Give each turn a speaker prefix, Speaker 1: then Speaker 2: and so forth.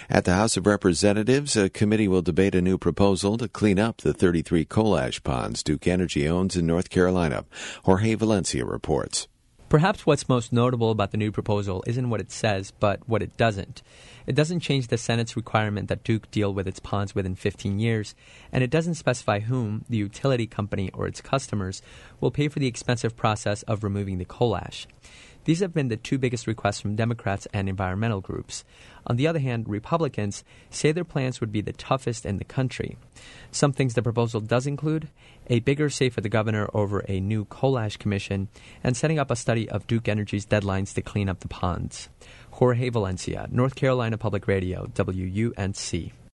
Speaker 1: At the House of Representatives, a committee will debate a new proposal to clean up the 33 coal ash ponds Duke Energy owns in North Carolina. Jorge Valencia reports.
Speaker 2: Perhaps what's most notable about the new proposal isn't what it says, but what it doesn't. It doesn't change the Senate's requirement that Duke deal with its ponds within 15 years, and it doesn't specify whom, the utility company or its customers, will pay for the expensive process of removing the coal ash. These have been the two biggest requests from Democrats and environmental groups. On the other hand, Republicans say their plans would be the toughest in the country. Some things the proposal does include: a bigger say for the governor over a new coal ash commission, and setting up a study of Duke Energy's deadlines to clean up the ponds. Jorge Valencia, North Carolina Public Radio, WUNC.